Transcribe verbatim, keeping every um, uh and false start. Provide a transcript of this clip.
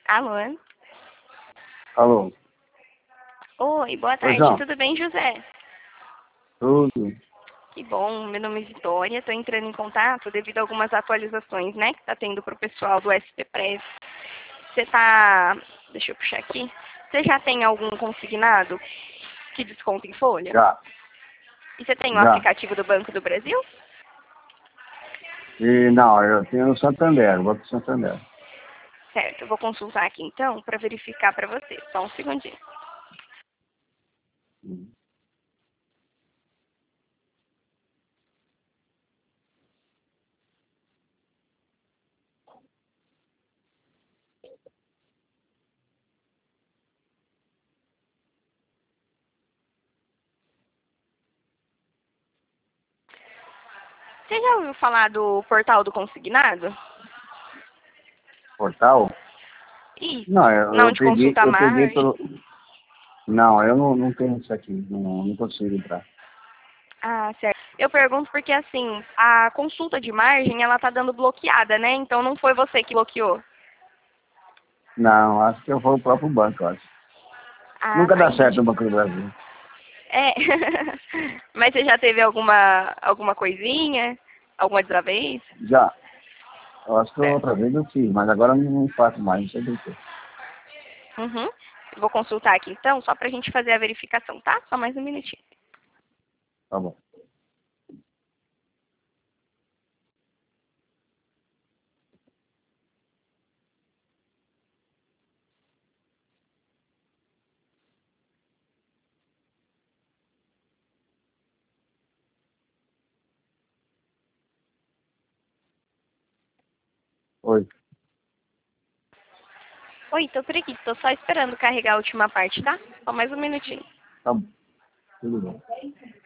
Alô? Alô? Oi, boa Oi, tarde. João. Tudo bem, José? Tudo. Que bom. Meu nome é Vitória. Estou entrando em contato devido a algumas atualizações, né, que está tendo para o pessoal do S P Press. Você tá... Deixa eu puxar aqui. Você já tem algum consignado que desconta em folha? Já. E você tem o Já. aplicativo do Banco do Brasil? E não, eu tenho no Santander, eu vou pro Santander. Certo. Eu vou consultar aqui então para verificar para você. Só um segundinho. Hum. Você já ouviu falar do portal do consignado? Portal? Isso. Não, eu, Não, eu de peguei, consulta eu peguei margem. pelo. Não, eu não, não tenho isso aqui, não, não consigo entrar. Ah, certo. Eu pergunto porque, assim, a consulta de margem, ela tá dando bloqueada, né? Então não foi você que bloqueou. Não, acho que eu vou pro próprio banco, eu acho. Ah, Nunca tá, dá certo entendi. no Banco do Brasil. É. Mas você já teve alguma, alguma coisinha? Alguma outra vez? Já. Eu acho que Certo. outra vez eu fiz, mas agora eu não faço mais, não sei por quê. Uhum. Eu vou consultar aqui, então, só pra gente fazer a verificação, tá? Só mais um minutinho. Tá bom. Oi. Oi, tô por aqui. Tô só esperando carregar a última parte, tá? Só mais um minutinho. Tá bom. Tudo bom.